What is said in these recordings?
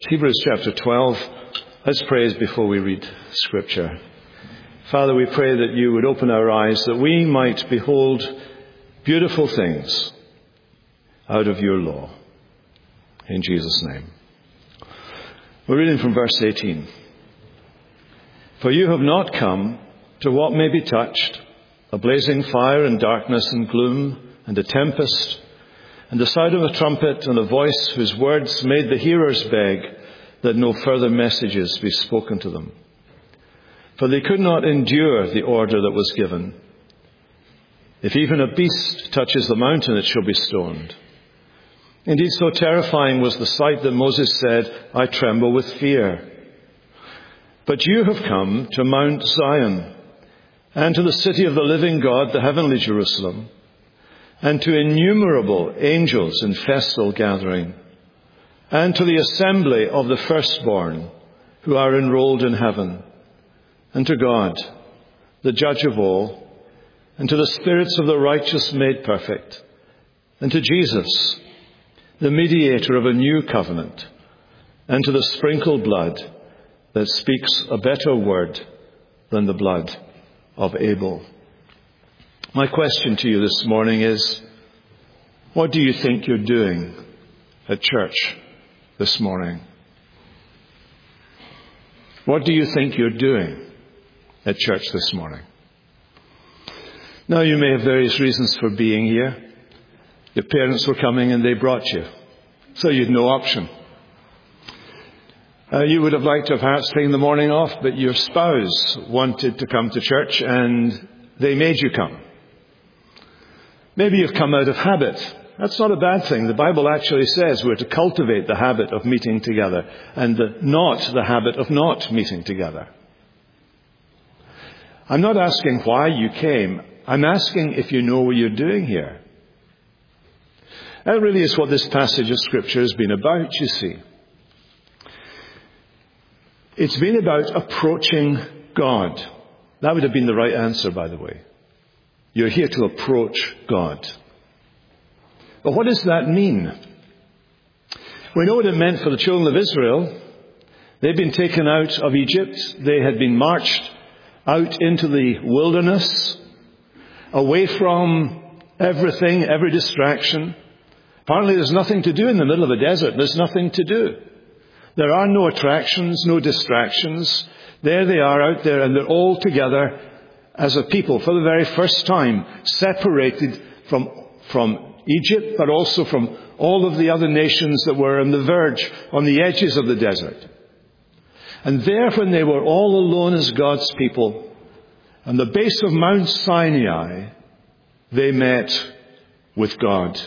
Hebrews chapter 12. Let's pray before we read Scripture. Father, we pray that you would open our eyes that we might behold beautiful things out of your law. In Jesus' name. We're reading from verse 18. For you have not come to what may be touched, a blazing fire and darkness and gloom and a tempest, and the sound of a trumpet and a voice whose words made the hearers beg that no further messages be spoken to them. For they could not endure the order that was given. If even a beast touches the mountain, it shall be stoned. Indeed, so terrifying was the sight that Moses said, I tremble with fear. But you have come to Mount Zion, and to the city of the living God, the heavenly Jerusalem, and to innumerable angels in festal gathering, and to the assembly of the firstborn who are enrolled in heaven, and to God, the judge of all, and to the spirits of the righteous made perfect, and to Jesus, the mediator of a new covenant, and to the sprinkled blood that speaks a better word than the blood of Abel. My question to you this morning is, what do you think you're doing at church this morning? What do you think you're doing at church this morning? Now, you may have various reasons for being here. Your parents were coming and they brought you, so you had no option. You would have liked to have perhaps taken the morning off, but your spouse wanted to come to church and they made you come. Maybe you've come out of habit. That's not a bad thing. The Bible actually says we're to cultivate the habit of meeting together and not the habit of not meeting together. I'm not asking why you came. I'm asking if you know what you're doing here. That really is what this passage of Scripture has been about, you see. It's been about approaching God. That would have been the right answer, by the way. You're here to approach God. But what does that mean? We know what it meant for the children of Israel. They'd been taken out of Egypt. They had been marched out into the wilderness, away from everything, every distraction. Apparently there's nothing to do in the middle of a desert. There's nothing to do. There are no attractions, no distractions. There they are out there, and they're all together as a people for the very first time, separated from Egypt, but also from all of the other nations that were on the verge, on the edges of the desert. And there, when they were all alone as God's people, on the base of Mount Sinai, they met with God.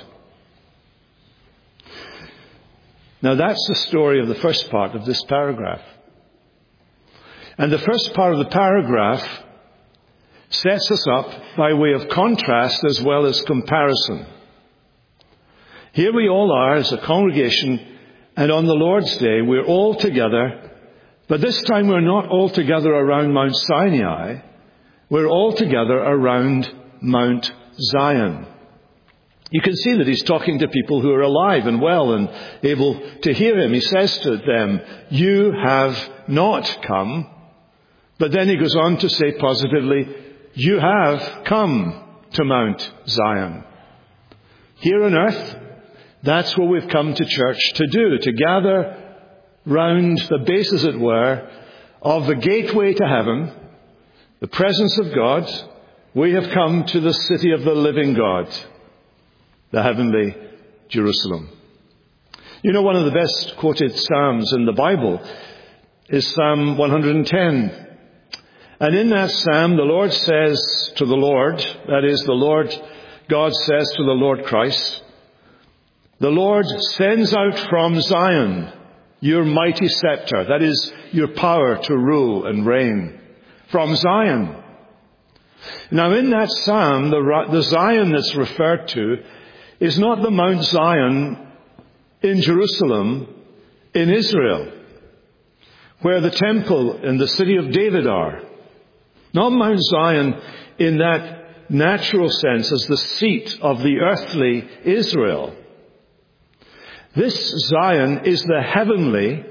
Now that's the story of the first part of this paragraph. And the first part of the paragraph sets us up by way of contrast as well as comparison. Here we all are as a congregation, and on the Lord's Day we're all together, but this time we're not all together around Mount Sinai, we're all together around Mount Zion. You can see that he's talking to people who are alive and well and able to hear him. He says to them, you have not come. But then he goes on to say positively, you have come to Mount Zion. Here on earth, that's what we've come to church to do, to gather round the base, as it were, of the gateway to heaven, the presence of God. We have come to the city of the living God, the heavenly Jerusalem. You know, one of the best quoted Psalms in the Bible is Psalm 110. And in that Psalm, the Lord says to the Lord, that is, the Lord God says to the Lord Christ, the Lord sends out from Zion your mighty scepter, that is, your power to rule and reign. From Zion. Now in that Psalm, the Zion that's referred to is not the Mount Zion in Jerusalem, in Israel, where the temple and the city of David are. Not Mount Zion in that natural sense as the seat of the earthly Israel. This Zion is the heavenly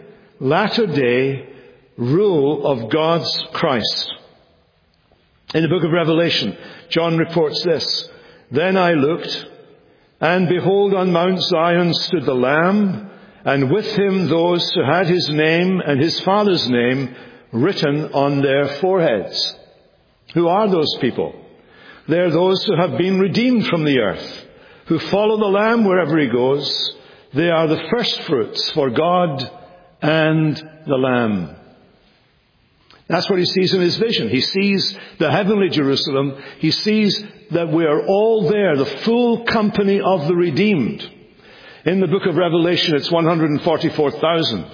latter-day rule of God's Christ. In the book of Revelation, John reports this: "Then I looked, and behold, on Mount Zion stood the Lamb, and with him those who had his name and his Father's name written on their foreheads." Who are those people? They're those who have been redeemed from the earth, who follow the Lamb wherever he goes. They are the first fruits for God and the Lamb. That's what he sees in his vision. He sees the heavenly Jerusalem. He sees that we are all there, the full company of the redeemed. In the book of Revelation, it's 144,000.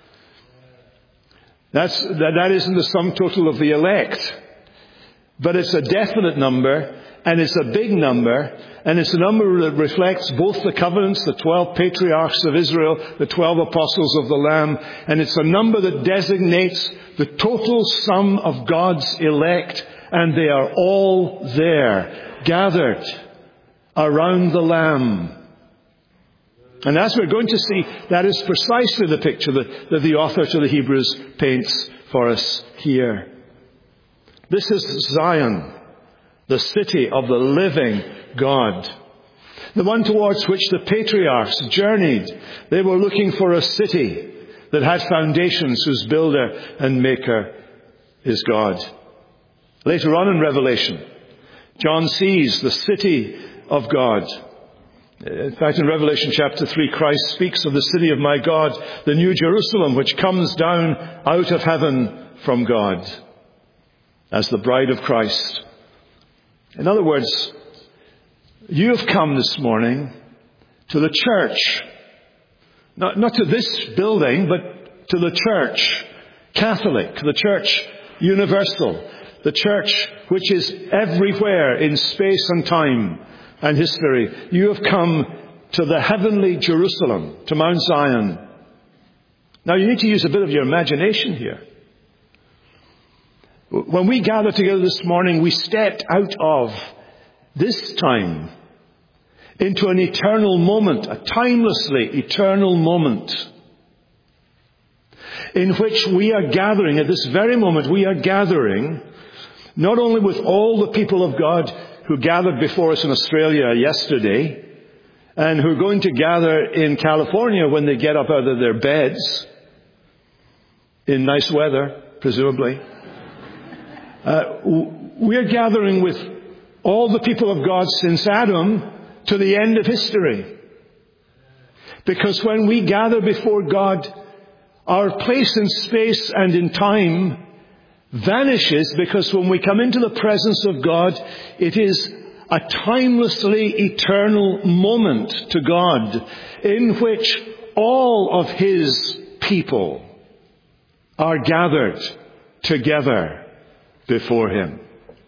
That isn't the sum total of the elect. But it's a definite number, and it's a big number, and it's a number that reflects both the covenants, the 12 patriarchs of Israel, the 12 apostles of the Lamb, and it's a number that designates the total sum of God's elect, and they are all there, gathered around the Lamb. And as we're going to see, that is precisely the picture that the author to the Hebrews paints for us here. This is Zion, the city of the living God, the one towards which the patriarchs journeyed. They were looking for a city that had foundations, whose builder and maker is God. Later on in Revelation, John sees the city of God. In fact, in Revelation chapter 3, Christ speaks of the city of my God, the new Jerusalem, which comes down out of heaven from God, as the bride of Christ. In other words, you have come this morning to the church. Not to this building, but to the church Catholic, the church universal, the church which is everywhere in space and time and history. You have come to the heavenly Jerusalem, to Mount Zion. Now you need to use a bit of your imagination here. When we gather together this morning, we stepped out of this time into an eternal moment, a timelessly eternal moment, in which we are gathering, at this very moment, we are gathering not only with all the people of God who gathered before us in Australia yesterday, and who are going to gather in California when they get up out of their beds, in nice weather, presumably. We are gathering with all the people of God since Adam to the end of history. Because when we gather before God, our place in space and in time vanishes, because when we come into the presence of God, it is a timelessly eternal moment to God in which all of His people are gathered together before Him.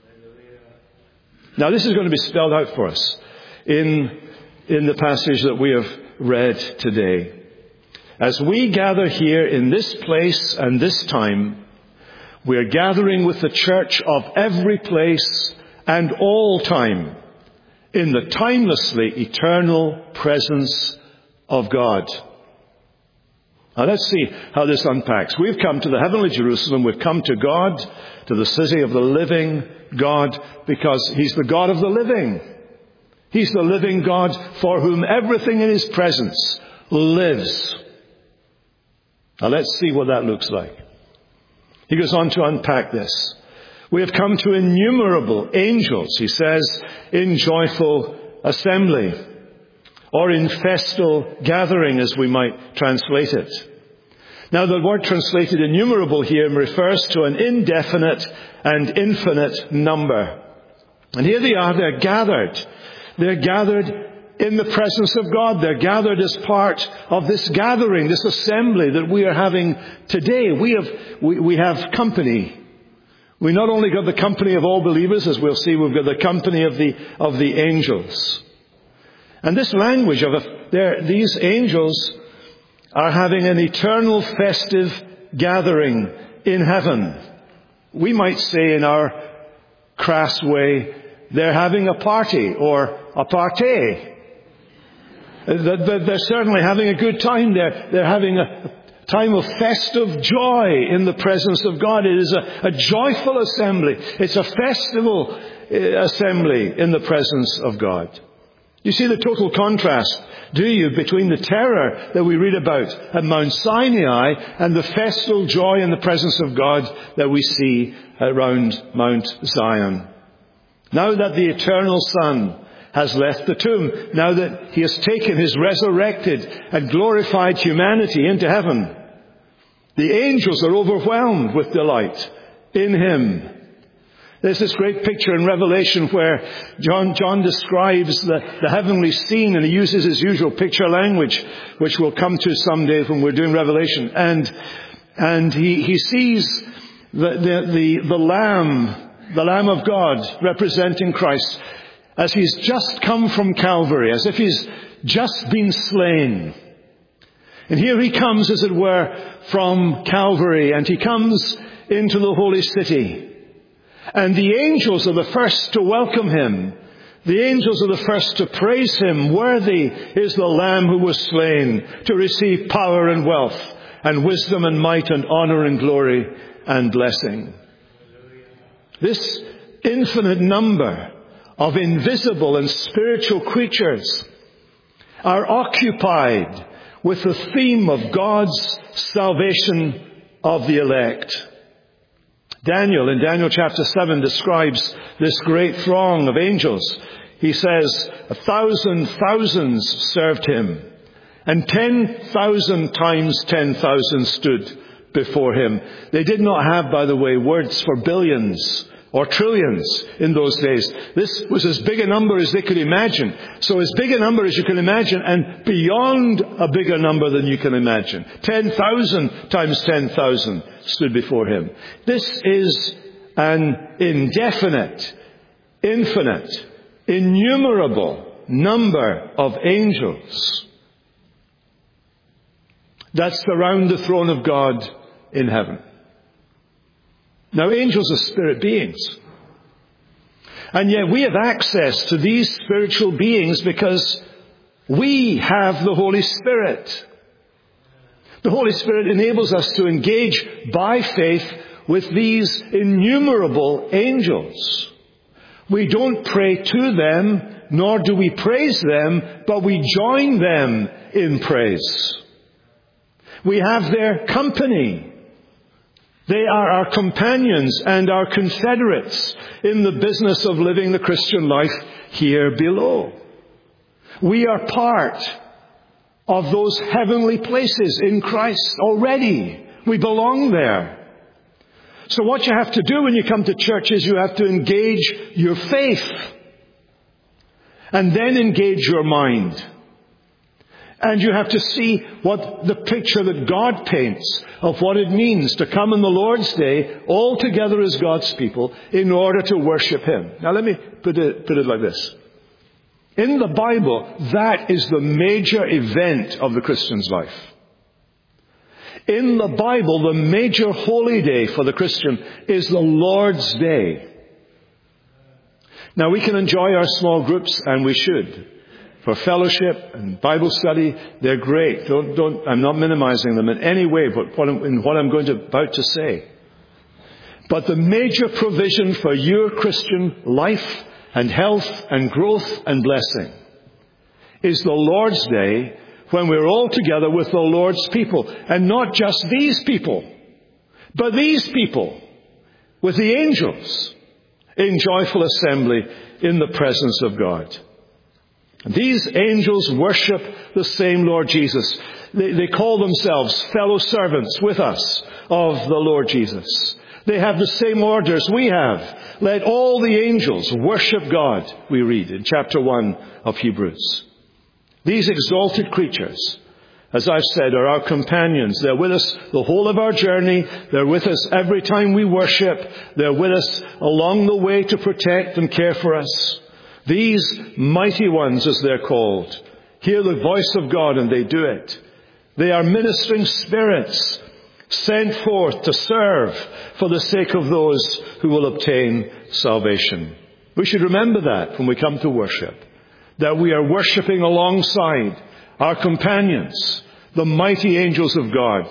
Now this is going to be spelled out for us in the passage that we have read today. As we gather here in this place and this time, we are gathering with the church of every place and all time in the timelessly eternal presence of God. Now let's see how this unpacks. We've come to the heavenly Jerusalem. We've come to God, to the city of the living God, because He's the God of the living. He's the living God for whom everything in His presence lives. Now let's see what that looks like. He goes on to unpack this. We have come to innumerable angels, he says, in joyful assembly, or in festal gathering, as we might translate it. Now, the word translated innumerable here refers to an indefinite and infinite number. And here they are, they're gathered. They're gathered in the presence of God. They're gathered as part of this gathering, this assembly that we are having today. We have company. We not only got the company of all believers, as we'll see, we've got the company of the angels. And this language of these angels are having an eternal festive gathering in heaven. We might say in our crass way, they're having a party or a party. They're certainly having a good time. They're having time of festive joy in the presence of God. It is a joyful assembly. It's a festival assembly in the presence of God. You see the total contrast, do you, between the terror that we read about at Mount Sinai and the festal joy in the presence of God that we see around Mount Zion. Now that the eternal Son has left the tomb, now that he has taken his resurrected and glorified humanity into heaven, the angels are overwhelmed with delight in him. There's this great picture in Revelation where John describes the heavenly scene, and he uses his usual picture language, which we'll come to someday when we're doing Revelation. And he sees the Lamb of God representing Christ, as he's just come from Calvary, as if he's just been slain. And here he comes, as it were, from Calvary, and he comes into the holy city. And the angels are the first to welcome him. The angels are the first to praise him. Worthy is the Lamb who was slain to receive power and wealth and wisdom and might and honor and glory and blessing. This infinite number of invisible and spiritual creatures are occupied with the theme of God's salvation of the elect. Daniel, in Daniel chapter 7, describes this great throng of angels. He says, 1,000 thousands served him, and 10,000 times 10,000 stood before him. They did not have, by the way, words for billions or trillions in those days. This was as big a number as they could imagine. So as big a number as you can imagine, and beyond a bigger number than you can imagine. 10,000 times 10,000 stood before him. This is an indefinite, infinite, innumerable number of angels that surround the throne of God in heaven. Now, angels are spirit beings. And yet we have access to these spiritual beings because we have the Holy Spirit. The Holy Spirit enables us to engage by faith with these innumerable angels. We don't pray to them, nor do we praise them, but we join them in praise. We have their company. They are our companions and our confederates in the business of living the Christian life here below. We are part of those heavenly places in Christ already. We belong there. So what you have to do when you come to church is you have to engage your faith and then engage your mind. And you have to see what the picture that God paints of what it means to come on the Lord's Day all together as God's people in order to worship him. Now let me put it like this. In the Bible, that is the major event of the Christian's life. In the Bible, the major holy day for the Christian is the Lord's Day. Now we can enjoy our small groups, and we should. For fellowship and Bible study, they're great. I'm not minimizing them in any way, but what I'm about to say. But the major provision for your Christian life and health and growth and blessing is the Lord's Day, when we're all together with the Lord's people. And not just these people, but these people with the angels in joyful assembly in the presence of God. These angels worship the same Lord Jesus. They call themselves fellow servants with us of the Lord Jesus. They have the same orders we have. Let all the angels worship God, we read in chapter 1 of Hebrews. These exalted creatures, as I've said, are our companions. They're with us the whole of our journey. They're with us every time we worship. They're with us along the way to protect and care for us. These mighty ones, as they're called, hear the voice of God and they do it. They are ministering spirits sent forth to serve for the sake of those who will obtain salvation. We should remember that when we come to worship, that we are worshiping alongside our companions, the mighty angels of God,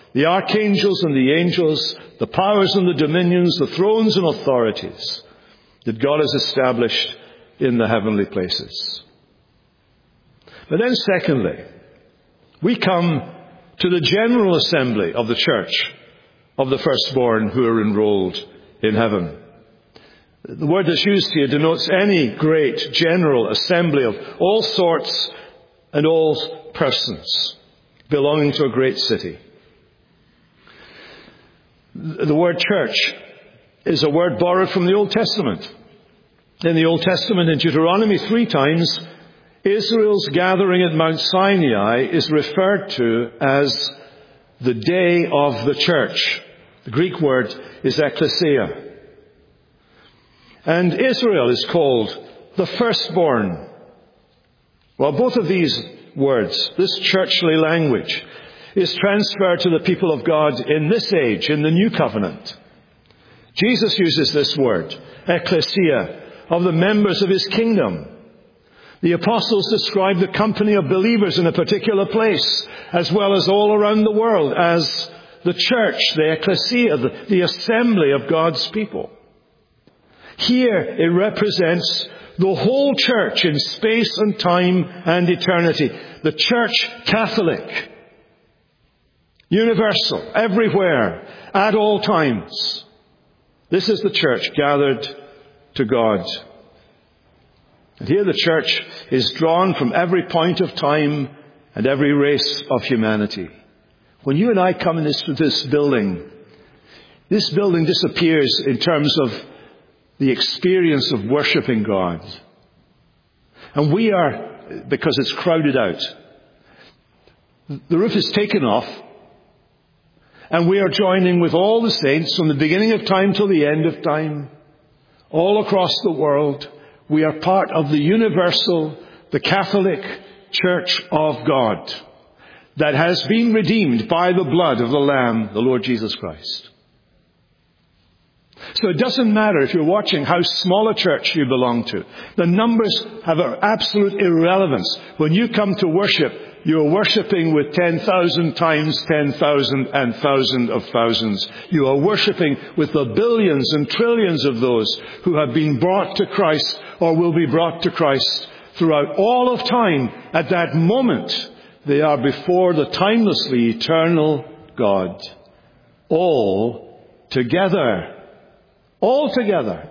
the archangels and the angels, the powers and the dominions, the thrones and authorities that God has established in the heavenly places. But then secondly, we come to the general assembly of the church of the firstborn who are enrolled in heaven. The word that's used here denotes any great general assembly of all sorts and all persons belonging to a great city. The word church is a word borrowed from the Old Testament. In the Old Testament, in Deuteronomy 3 times, Israel's gathering at Mount Sinai is referred to as the day of the church. The Greek word is ecclesia. And Israel is called the firstborn. Well, both of these words, this churchly language, is transferred to the people of God in this age, in the New Covenant. Jesus uses this word, ecclesia, of the members of his kingdom. The apostles describe the company of believers in a particular place, as well as all around the world, as the church, the ecclesia, the assembly of God's people. Here it represents the whole church in space and time and eternity. The church Catholic, universal, everywhere, at all times. This is the church gathered to God. And here the church is drawn from every point of time and every race of humanity. When you and I come into this building disappears in terms of the experience of worshiping God. And we are, because it's crowded out, the roof is taken off, and we are joining with all the saints from the beginning of time till the end of time, all across the world. We are part of the universal, the Catholic Church of God that has been redeemed by the blood of the Lamb, the Lord Jesus Christ. So it doesn't matter if you're watching how small a church you belong to. The numbers have an absolute irrelevance. When you come to worship, you're worshipping with 10,000 times 10,000 and thousands of thousands. You are worshipping with the billions and trillions of those who have been brought to Christ or will be brought to Christ throughout all of time. At that moment, they are before the timelessly eternal God. All together. All together.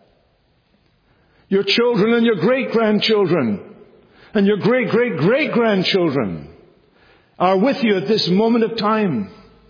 Your children and your great-grandchildren and your great-great-great-grandchildren are with you at this moment of time.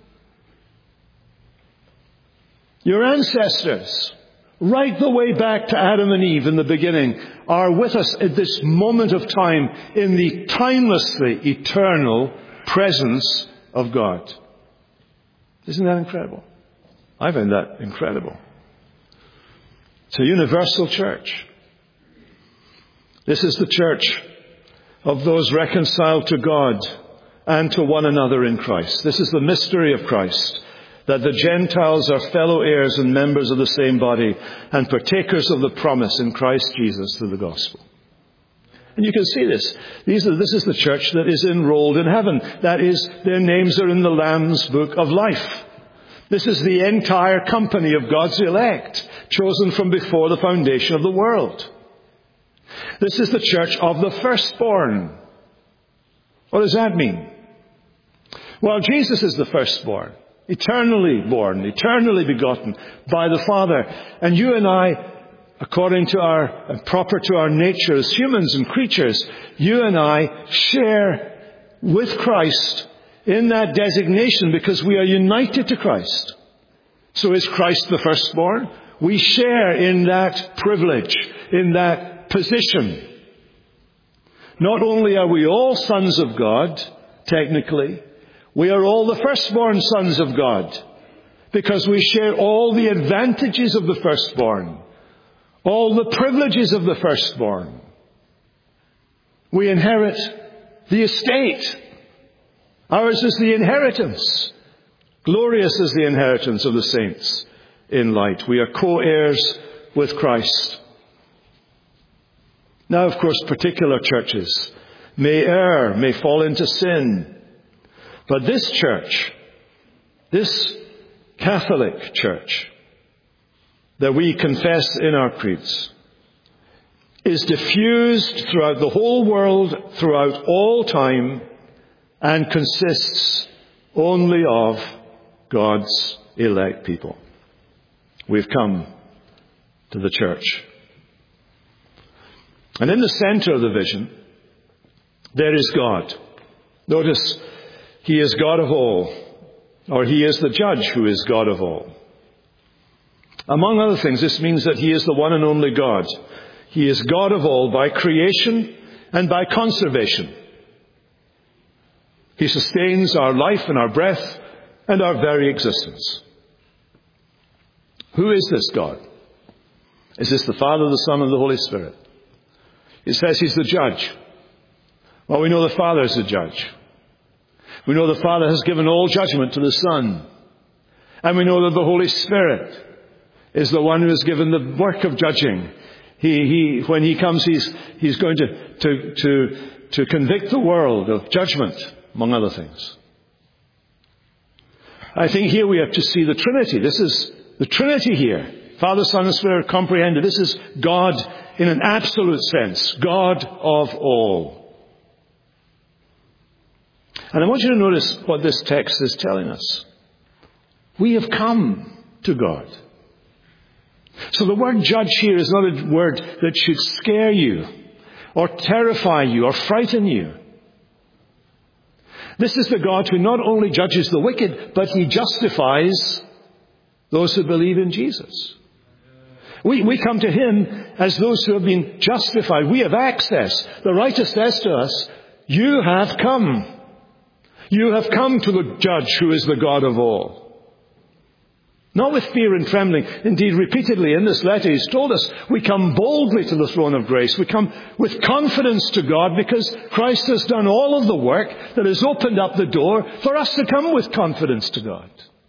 Your ancestors, right the way back to Adam and Eve in the beginning, are with us at this moment of time in the timelessly eternal presence of God. Isn't that incredible? I find that incredible. It's a universal church. This is the church of those reconciled to God and to one another in Christ. This is the mystery of Christ, that the Gentiles are fellow heirs and members of the same body and partakers of the promise in Christ Jesus through the gospel. And you can see this. This is the church that is enrolled in heaven. That is, their names are in the Lamb's book of life. This is the entire company of God's elect, chosen from before the foundation of the world. This is the church of the firstborn. What does that mean? Well, Jesus is the firstborn, eternally born, eternally begotten by the Father. And you and I, according to proper to our nature as humans and creatures, you and I share with Christ in that designation because we are united to Christ. So is Christ the firstborn? We share in that privilege, in that position. Not only are we all sons of God, technically, we are all the firstborn sons of God because we share all the advantages of the firstborn, all the privileges of the firstborn. We inherit the estate. Ours is the inheritance. Glorious is the inheritance of the saints in light. We are co-heirs with Christ. Now, of course, particular churches may err, may fall into sin. But this church This Catholic Church that we confess in our creeds is diffused throughout the whole world, throughout all time, and consists only of God's elect people. We've come to the church. And in the center of the vision, there is God. Notice, He is God of all, or He is the judge who is God of all. Among other things, this means that He is the one and only God. He is God of all by creation and by conservation. He sustains our life and our breath and our very existence. Who is this God? Is this the Father, the Son, and the Holy Spirit? It says He's the judge. Well, we know the Father is the judge. We know the Father has given all judgment to the Son. And we know that the Holy Spirit is the one who has given the work of judging. When He comes, He's going to convict the world of judgment, among other things. I think here we have to see the Trinity. This is the Trinity here. Father, Son, and Spirit comprehended. This is God in an absolute sense. God of all. And I want you to notice what this text is telling us. We have come to God. So the word judge here is not a word that should scare you or terrify you or frighten you. This is the God who not only judges the wicked, but He justifies those who believe in Jesus. We come to Him as those who have been justified. We have access. The writer says to us, you have come. You have come to the judge who is the God of all. Not with fear and trembling. Indeed, repeatedly in this letter, He's told us we come boldly to the throne of grace. We come with confidence to God because Christ has done all of the work that has opened up the door for us to come with confidence to God.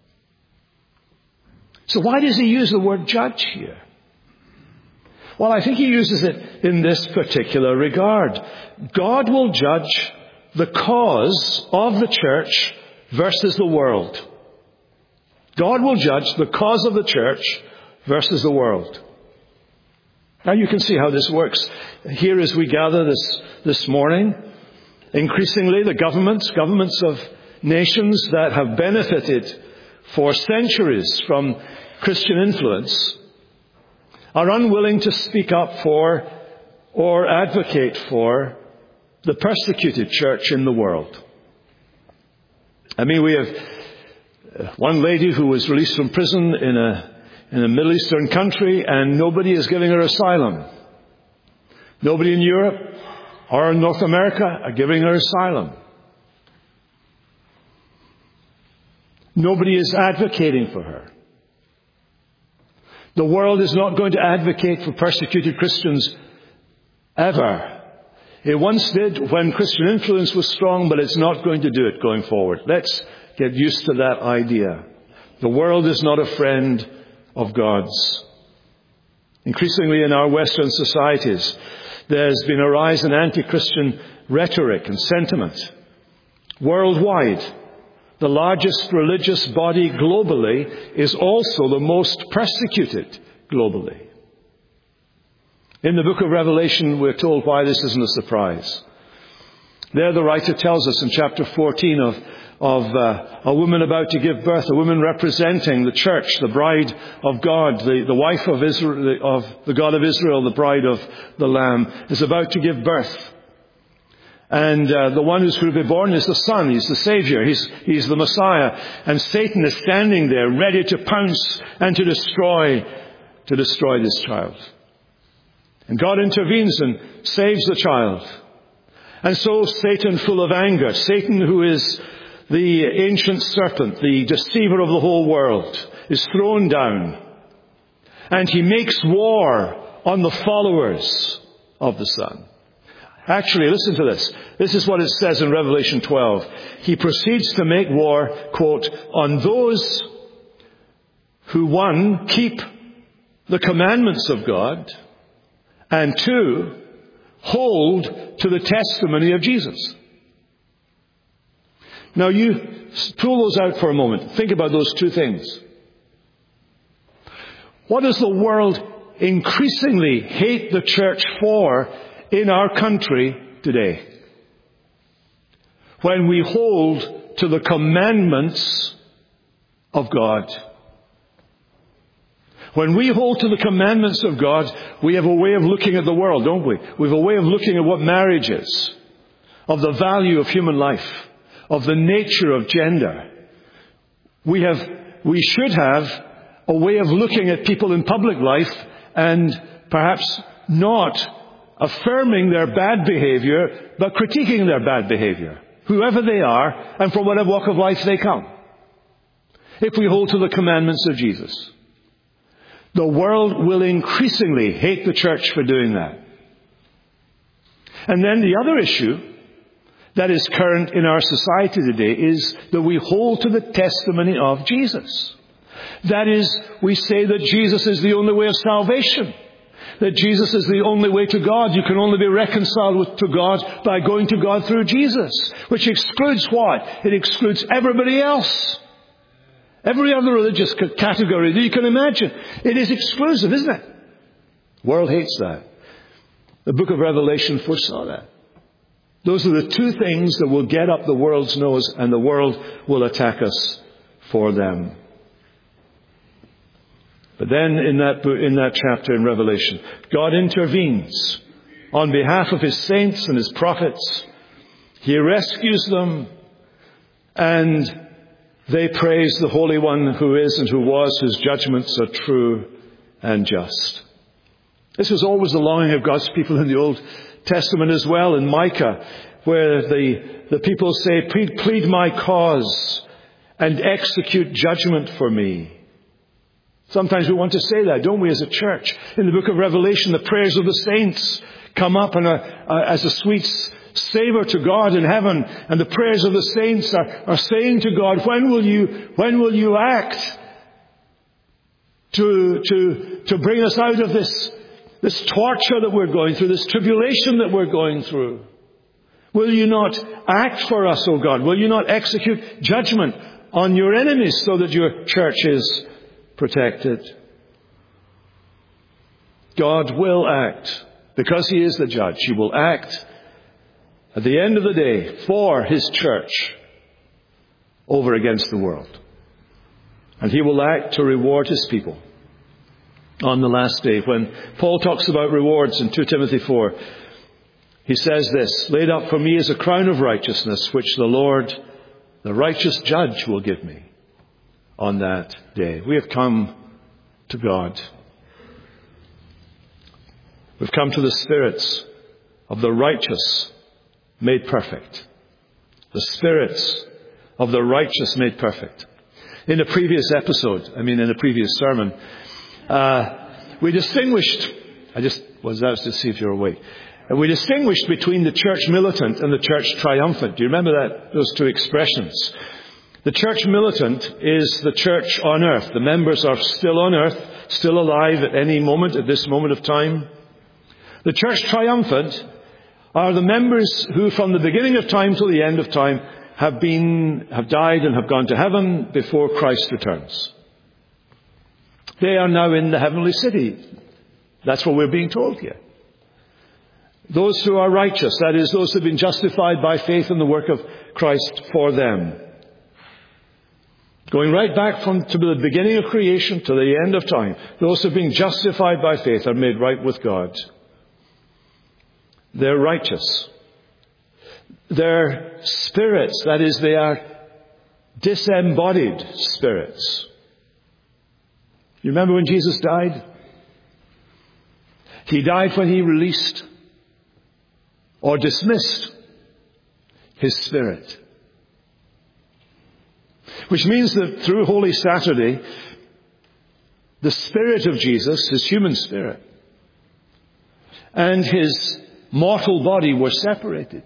So why does He use the word judge here? Well, I think He uses it in this particular regard. God will judge the cause of the church versus the world. God will judge the cause of the church versus the world. Now you can see how this works. Here as we gather this morning, increasingly the governments of nations that have benefited for centuries from Christian influence are unwilling to speak up for or advocate for the persecuted church in the world. I mean, we have one lady who was released from prison in a Middle Eastern country, and nobody is giving her asylum. Nobody in Europe or in North America are giving her asylum. Nobody is advocating for her. The world is not going to advocate for persecuted Christians ever. It once did when Christian influence was strong, but it's not going to do it going forward. Let's get used to that idea. The world is not a friend of God's. Increasingly in our Western societies, there's been a rise in anti-Christian rhetoric and sentiment. Worldwide, the largest religious body globally is also the most persecuted globally. In the book of Revelation, we're told why this isn't a surprise. There the writer tells us in chapter 14 of a woman about to give birth, a woman representing the church, the bride of God, the wife of Israel, of the God of Israel, the bride of the Lamb, is about to give birth. And the one who's going to be born is the Son. He's the Savior. He's the Messiah. And Satan is standing there ready to pounce and to destroy this child. And God intervenes and saves the child. And so Satan, full of anger, Satan, who is the ancient serpent, the deceiver of the whole world, is thrown down. And he makes war on the followers of the Son. Actually, listen to this. This is what it says in Revelation 12. He proceeds to make war, quote, on those who, one, keep the commandments of God, and two, hold to the testimony of Jesus. Now you pull those out for a moment. Think about those two things. What does the world increasingly hate the church for in our country today? When we hold to the commandments of God. When we hold to the commandments of God, we have a way of looking at the world, don't we? We have a way of looking at what marriage is, of the value of human life, of the nature of gender. We should have a way of looking at people in public life and perhaps not affirming their bad behavior, but critiquing their bad behavior, whoever they are and from whatever walk of life they come. If we hold to the commandments of Jesus. The world will increasingly hate the church for doing that. And then the other issue that is current in our society today is that we hold to the testimony of Jesus. That is, we say that Jesus is the only way of salvation. That Jesus is the only way to God. You can only be reconciled to God by going to God through Jesus. Which excludes what? It excludes everybody else. Every other religious category that you can imagine. It is exclusive, isn't it? The world hates that. The book of Revelation foresaw that. Those are the two things that will get up the world's nose, and the world will attack us for them. But then in that chapter in Revelation, God intervenes on behalf of His saints and His prophets. He rescues them, and they praise the Holy One who is and who was, whose judgments are true and just. This was always the longing of God's people in the Old Testament as well, in Micah, where the people say, plead my cause and execute judgment for me. Sometimes we want to say that, don't we, as a church? In the book of Revelation, the prayers of the saints come up as a sweet savor to God in heaven, and the prayers of the saints are saying to God, when will you act to bring us out of this torture that we're going through, this tribulation that we're going through? Will you not act for us, O God? Will you not execute judgment on your enemies so that your church is protected? God will act because He is the judge. He will act at the end of the day for His church over against the world. And He will act to reward His people on the last day. When Paul talks about rewards in 2 Timothy 4, he says this, laid up for me is a crown of righteousness, which the Lord, the righteous judge, will give me on that day. We have come to God. We've come to the spirits of the righteous made perfect. The spirits of the righteous made perfect. In a previous sermon, we distinguished, I just was out to see if you're awake. We distinguished between the church militant and the church triumphant. Do you remember those two expressions? The church militant is the church on earth. The members are still on earth, still alive at any moment, at this moment of time. The church triumphant are the members who from the beginning of time till the end of time have died and have gone to heaven before Christ returns. They are now in the heavenly city. That's what we're being told here. Those who are righteous, that is, those who have been justified by faith in the work of Christ for them. Going right back to the beginning of creation to the end of time, those who have been justified by faith are made right with God. They're righteous. They're spirits, that is, they are disembodied spirits. You remember when Jesus died? He died when He released or dismissed His Spirit. Which means that through Holy Saturday, the Spirit of Jesus, His human spirit, and His mortal body were separated.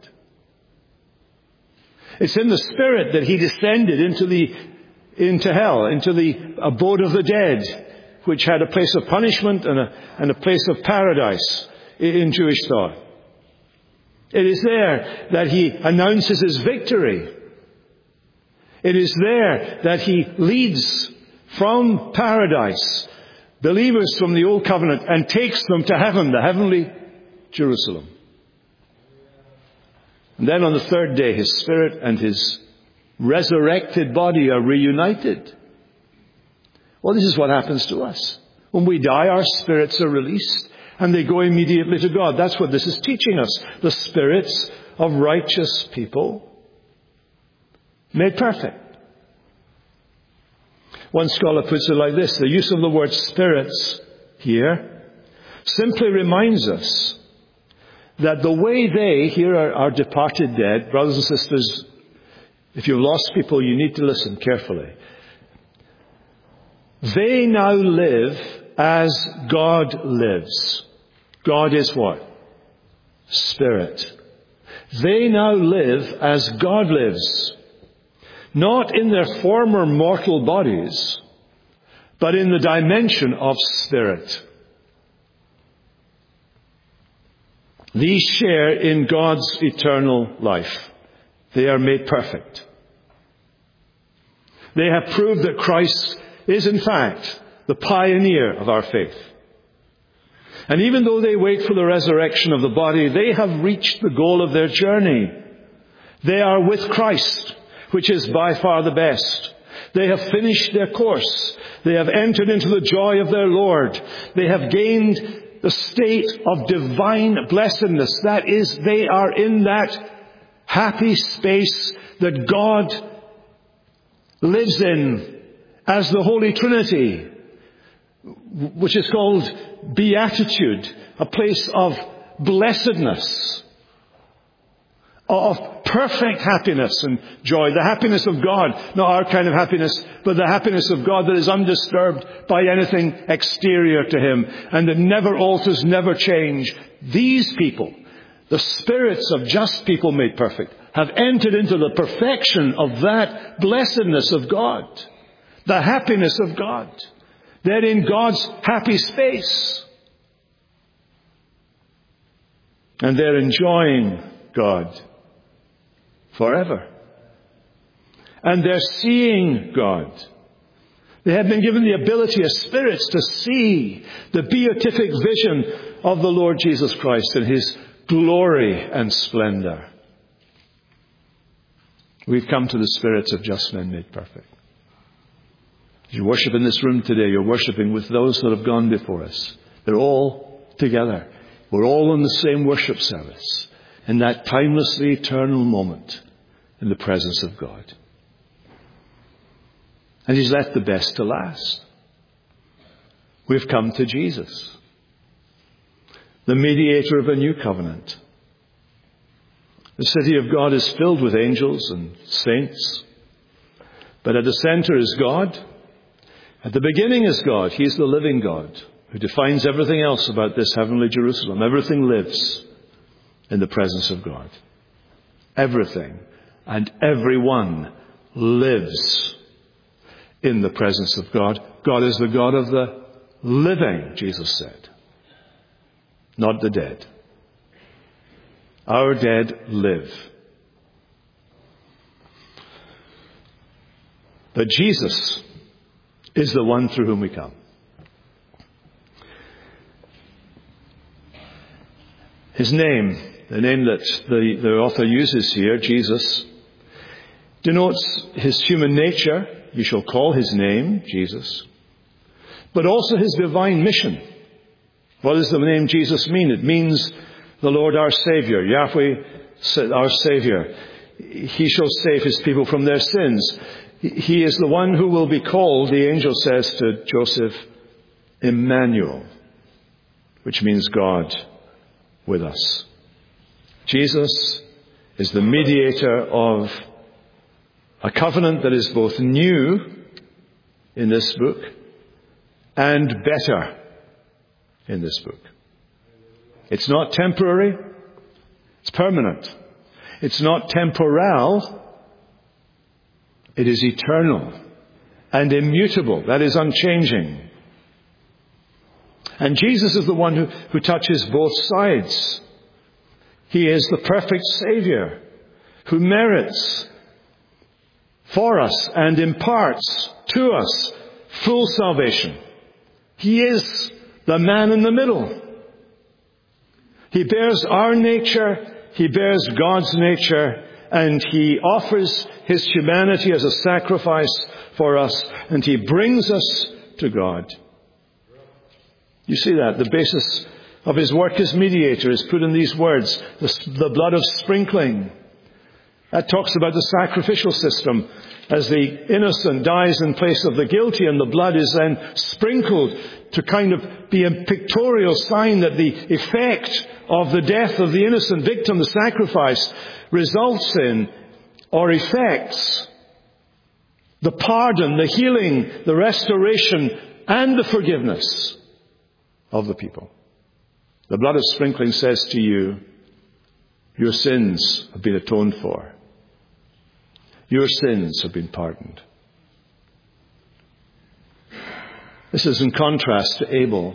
It's in the Spirit that He descended into hell, into the abode of the dead, which had a place of punishment and a place of paradise in Jewish thought. It is there that He announces His victory It is there that he leads from paradise believers from the Old Covenant and takes them to heaven, the heavenly Jerusalem. And then on the third day, his spirit and his resurrected body are reunited. Well, this is what happens to us. When we die, our spirits are released and they go immediately to God. That's what this is teaching us. The spirits of righteous people made perfect. One scholar puts it like this: the use of the word spirits here simply reminds us that the way they, here are departed dead, brothers and sisters, if you've lost people, you need to listen carefully. They now live as God lives. God is what? Spirit. They now live as God lives. Not in their former mortal bodies, but in the dimension of spirit. These share in God's eternal life. They are made perfect. They have proved that Christ is in fact the pioneer of our faith. And even though they wait for the resurrection of the body, they have reached the goal of their journey. They are with Christ, which is by far the best. They have finished their course. They have entered into the joy of their Lord. They have gained the state of divine blessedness. That is, they are in that happy space that God lives in as the Holy Trinity, which is called beatitude, a place of blessedness, of perfect happiness and joy. The happiness of God, not our kind of happiness, but the happiness of God that is undisturbed by anything exterior to Him and that never alters, never change. These people, the spirits of just people made perfect, have entered into the perfection of that blessedness of God, the happiness of God. They're in God's happy space. And they're enjoying God forever. And they're seeing God. They have been given the ability as spirits to see the beatific vision of the Lord Jesus Christ in His glory and splendor. We've come to the spirits of just men made perfect. As you worship in this room today, you're worshiping with those that have gone before us. They're all together. We're all in the same worship service, in that timelessly eternal moment in the presence of God. And He's left the best to last. We've come to Jesus, the mediator of a new covenant. The city of God is filled with angels and saints, but at the center is God. At the beginning is God. He is the living God who defines everything else about this heavenly Jerusalem. Everything lives in the presence of God. Everything and everyone lives in the presence of God. God is the God of the living, Jesus said, not the dead. Our dead live. But Jesus is the one through whom we come. His name, the name that the author uses here, Jesus, denotes His human nature. You shall call His name, Jesus. But also His divine mission. What does the name Jesus mean? It means the Lord our Savior, Yahweh our Savior. He shall save His people from their sins. He is the one who will be called, the angel says to Joseph, Emmanuel, which means God with us. Jesus is the mediator of a covenant that is both new in this book and better in this book. It's not temporary, it's permanent. It's not temporal, it is eternal and immutable. That is unchanging. And Jesus is the one who touches both sides. He is the perfect Savior who merits for us and imparts to us full salvation. He is the man in the middle. He bears our nature, he bears God's nature, and he offers his humanity as a sacrifice for us, and he brings us to God. You see that? The basis of his work as mediator is put in these words, the blood of sprinkling. That talks about the sacrificial system as the innocent dies in place of the guilty, and the blood is then sprinkled to kind of be a pictorial sign that the effect of the death of the innocent victim, the sacrifice, results in or effects the pardon, the healing, the restoration, and the forgiveness of the people. The blood of sprinkling says to you, your sins have been atoned for. Your sins have been pardoned. This is in contrast to Abel.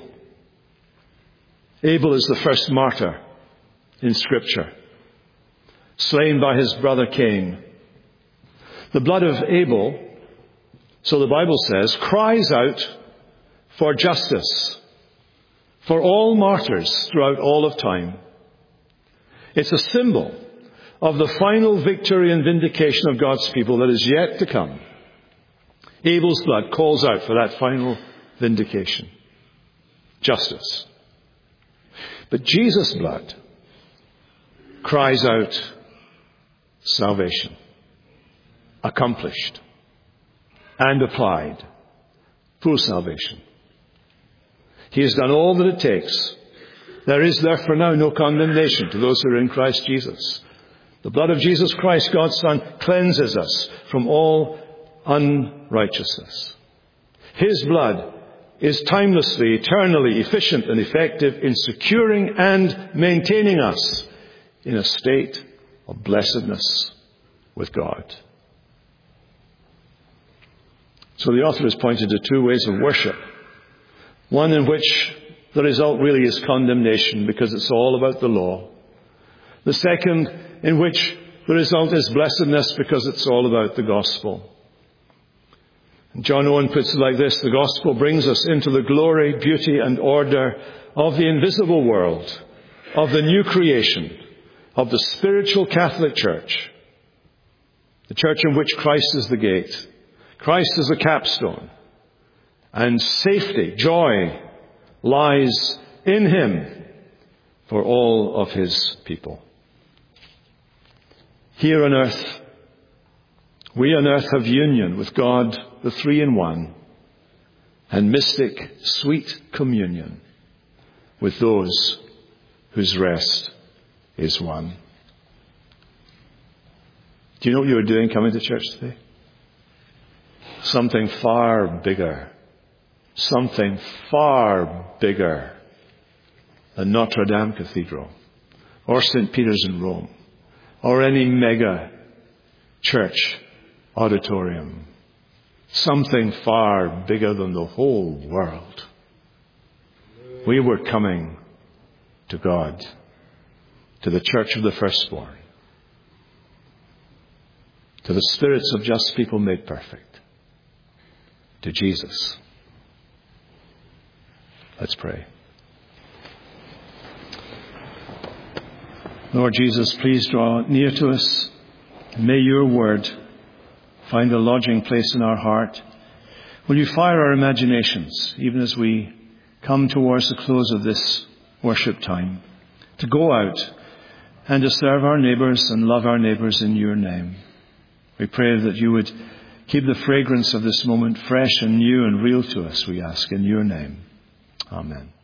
Abel is the first martyr in Scripture, slain by his brother Cain. The blood of Abel, so the Bible says, cries out for justice for all martyrs throughout all of time. It's a symbol of the final victory and vindication of God's people that is yet to come. Abel's blood calls out for that final vindication, justice. But Jesus' blood cries out salvation, accomplished and applied, full salvation. He has done all that it takes. There is therefore now no condemnation to those who are in Christ Jesus. The blood of Jesus Christ, God's Son, cleanses us from all unrighteousness. His blood is timelessly, eternally efficient and effective in securing and maintaining us in a state of blessedness with God. So the author has pointed to two ways of worship. One in which the result really is condemnation because it's all about the law. The second in which the result is blessedness because it's all about the gospel. And John Owen puts it like this: the gospel brings us into the glory, beauty and order of the invisible world, of the new creation, of the spiritual Catholic Church, the church in which Christ is the gate, Christ is the capstone, and safety, joy, lies in him for all of his people. Here on earth, we on earth have union with God, the Three in One, and mystic, sweet communion with those whose rest is won. Do you know what you were doing coming to church today? Something far bigger. Something far bigger than Notre Dame Cathedral or St. Peter's in Rome or any mega church auditorium. Something far bigger than the whole world. We were coming to God, to the church of the firstborn, to the spirits of just people made perfect, to Jesus. Let's pray. Lord Jesus, please draw near to us. May your word find a lodging place in our heart. Will you fire our imaginations, even as we come towards the close of this worship time, to go out and to serve our neighbours and love our neighbours in your name. We pray that you would keep the fragrance of this moment fresh and new and real to us, we ask, in your name. Amen.